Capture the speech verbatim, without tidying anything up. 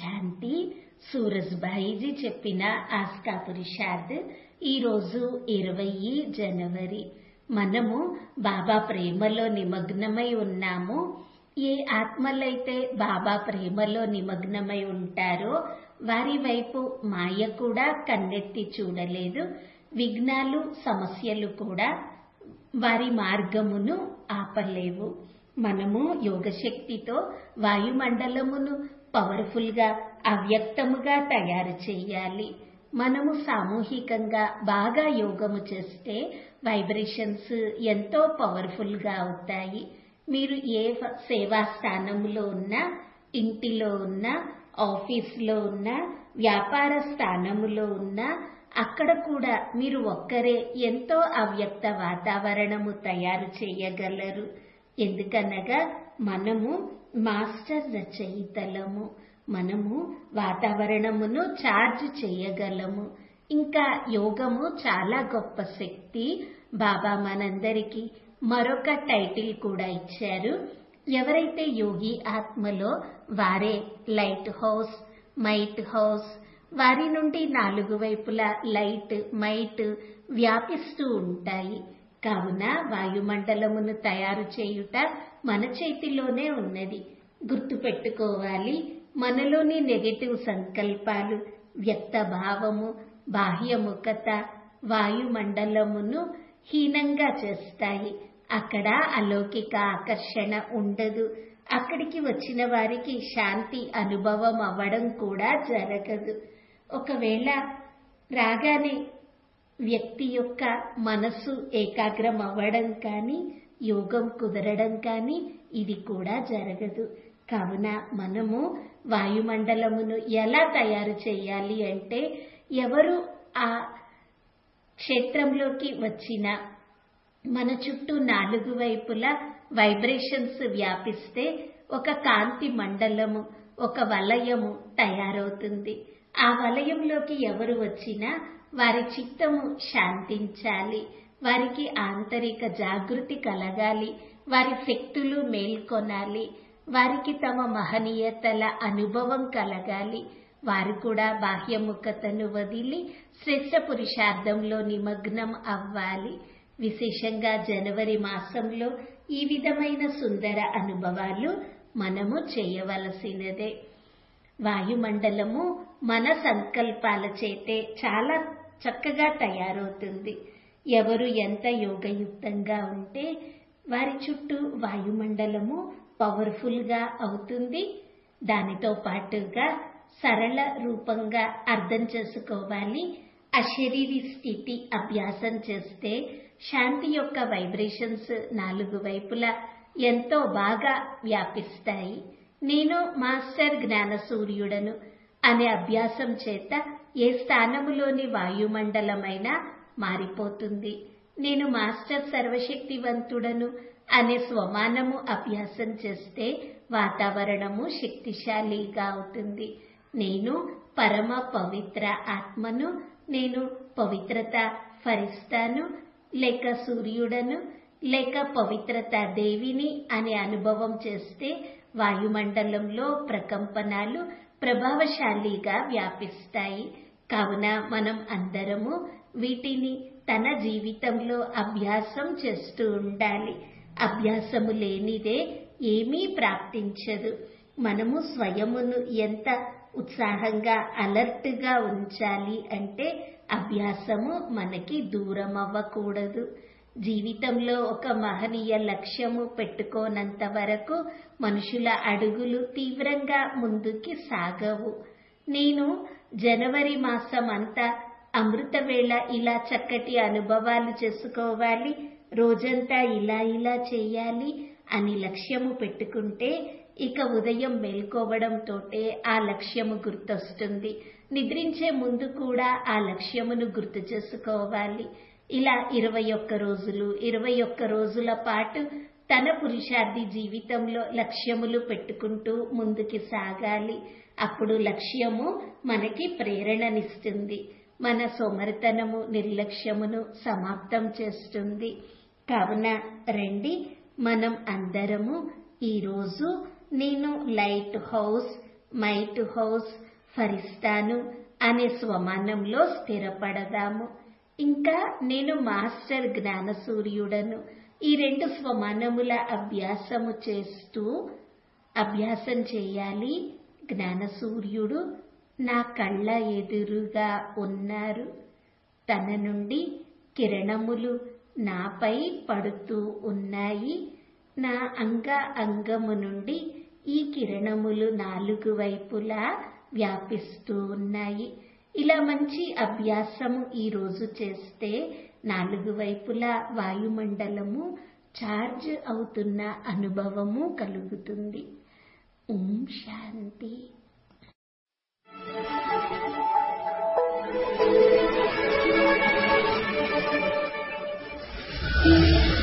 శాంతి. సూరజ్భాయిజీ చెప్పిన ఆస్కా పురుషార్థ్. ఈరోజు ఇరవై జనవరి. మనము బాబా ప్రేమలో నిమగ్నమై ఉన్నాము. ఏ ఆత్మలైతే బాబా ప్రేమలో నిమగ్నమై ఉంటారో వారి వైపు మాయ కూడా కన్నెత్తి చూడలేదు. విఘ్నాలు, సమస్యలు కూడా వారి మార్గమును ఆపలేవు. మనము యోగశక్తితో వాయుమండలమును పవర్ఫుల్ గా, అవ్యక్తముగా తయారు చేయాలి. మనము సామూహికంగా బాగా యోగము చేస్తే వైబ్రేషన్స్ ఎంతో పవర్ఫుల్ గా అవుతాయి. మీరు ఏ సేవా స్థానంలో ఉన్నా, ఇంటిలో ఉన్నా, ఆఫీస్లో ఉన్నా, వ్యాపార స్థానములో ఉన్నా, అక్కడ కూడా మీరు ఒక్కరే ఎంతో అవ్యక్త వాతావరణము తయారు చేయగలరు. ఎందుకనగా మనము మాస్టర్ రచయితలము. మనము వాతావరణమును చార్జ్ చేయగలము. ఇంకా యోగము చాలా గొప్ప శక్తి. బాబా మనందరికీ మరొక టైటిల్ కూడా ఇచ్చారు. ఎవరైతే యోగి ఆత్మలో వారే లైట్ హౌస్, మైట్ హౌస్. వారి నుండి నాలుగు వైపులా లైట్, మైట్ వ్యాపిస్తూ ఉంటాయి. కావున వాయుమండలమును తయారు చేయుట మన చేతిలోనే ఉన్నది. గుర్తు పెట్టుకోవాలి. మనలోని నెగటివ్ సంకల్పాలు, వ్యక్త భావము, బాహ్యముఖత వాయుమండలమును హీనంగా చేస్తాయి. అక్కడ అలౌకిక ఆకర్షణ ఉండదు. అక్కడికి వచ్చిన వారికి శాంతి అనుభవం అవ్వడం కూడా జరగదు. ఒకవేళ రాగానే వ్యక్తి యొక్క మనసు ఏకాగ్రం అవ్వడం కానీ, యోగం కుదరడం కానీ ఇది కూడా జరగదు. కావున మనము వాయుమండలమును ఎలా తయారు చేయాలి అంటే, ఎవరు ఆ క్షేత్రంలోకి వచ్చినా మన చుట్టూ నాలుగు వైపులా వైబ్రేషన్స్ వ్యాపిస్తే ఒక కాంతి మండలము, ఒక వలయము తయారవుతుంది. ఆ వలయంలోకి ఎవరు వచ్చినా వారి చిత్తము శాంతించాలి. వారికి ఆంతరిక జాగృతి కలగాలి. వారి శక్తులు మేల్కొనాలి. వారికి తమ మహనీయతల అనుభవం కలగాలి. వారు కూడా బాహ్యముఖతను వదిలి శ్రేష్ఠ పురుషార్థంలో నిమగ్నం అవ్వాలి. విశేషంగా జనవరి మాసంలో ఈ విధమైన సుందర అనుభవాలు మనము చేయవలసినదే. వాయుమండలము మన సంకల్పాల చేతే చాలా చక్కగా తయారవుతుంది. ఎవరు ఎంత యోగయుక్తంగా ఉంటే వారి చుట్టూ వాయుమండలము పవర్ఫుల్ గా అవుతుంది. దానితో పాటుగా సరళ రూపంగా అర్థం చేసుకోవాలి. అశరీరి స్థితి అభ్యాసం చేస్తే శాంతి యొక్క వైబ్రేషన్స్ నాలుగు వైపులా ఎంతో బాగా వ్యాపిస్తాయి. నేను మాస్టర్ జ్ఞాన సూర్యుడను అనే అభ్యాసం చేత ఏ స్థానములోని వాయుమండలమైనా మారిపోతుంది. నేను మాస్టర్ సర్వశక్తివంతుడను అనే స్వమానము అభ్యాసం చేస్తే వాతావరణము శక్తిశాలిగా అవుతుంది. నేను పరమ పవిత్ర ఆత్మను, నేను పవిత్రత ఫరిస్తాను, లేక సూర్యుడను, లేక పవిత్రత దేవిని అనే అనుభవం చేస్తే వాయుమండలంలో ప్రకంపనాలు ప్రభావశాలిగా వ్యాపిస్తాయి. కావున మనం అందరము వీటిని తన జీవితంలో అభ్యాసం చేస్తూ ఉండాలి. అభ్యాసము లేనిదే ఏమీ ప్రాప్తించదు. మనము స్వయమును ఎంత ఉత్సాహంగా, అలర్ట్ గా ఉంచాలి అంటే అభ్యాసము మనకి దూరం అవ్వకూడదు. జీవితంలో ఒక మహనీయ లక్ష్యము పెట్టుకోనంత వరకు మనుషుల అడుగులు తీవ్రంగా ముందుకి సాగవు. నేను జనవరి మాసం అంతా అమృత వేళ ఇలా చక్కటి అనుభవాలు చేసుకోవాలి, రోజంతా ఇలా ఇలా చేయాలి అని లక్ష్యము పెట్టుకుంటే ఇక ఉదయం మేల్కోవడంతోటే ఆ లక్ష్యము గుర్తొస్తుంది. నిద్రించే ముందు కూడా ఆ లక్ష్యమును గుర్తు చేసుకోవాలి. ఇలా ఇరవై ఒక్క రోజులు ఇరవై ఒక్క రోజుల పాటు తన పురుషార్థి జీవితంలో లక్ష్యములు పెట్టుకుంటూ ముందుకి సాగాలి. అప్పుడు లక్ష్యము మనకి ప్రేరణనిస్తుంది. మన సోమరితనము, నిర్లక్ష్యమును సమాప్తం చేస్తుంది. కావున రండి, మనం అందరము ఈరోజు నేను లైట్ హౌస్, మైట్ హౌస్, ఫరిస్తాను అనే స్వమానంలో స్థిరపడదాము. ఇంకా నేను మాస్టర్ జ్ఞానసూర్యుడను. ఈ రెండు స్వమానముల అభ్యాసము చేస్తూ అభ్యాసం చేయాలి. జ్ఞానసూర్యుడు నా కళ్ళ ఎదురుగా ఉన్నారు. తన నుండి కిరణములు నాపై పడుతూ ఉన్నాయి. నా అంగ అంగము నుండి ఈ కిరణములు నాలుగు వైపులా వ్యాపిస్తూ ఉన్నాయి. ఇలా మంచి అభ్యాసము ఈ రోజు చేస్తే నాలుగు వైపులా వాయుమండలము ఛార్జ్ అవుతున్న అనుభవము కలుగుతుంది. ఓం శాంతి. Thank you.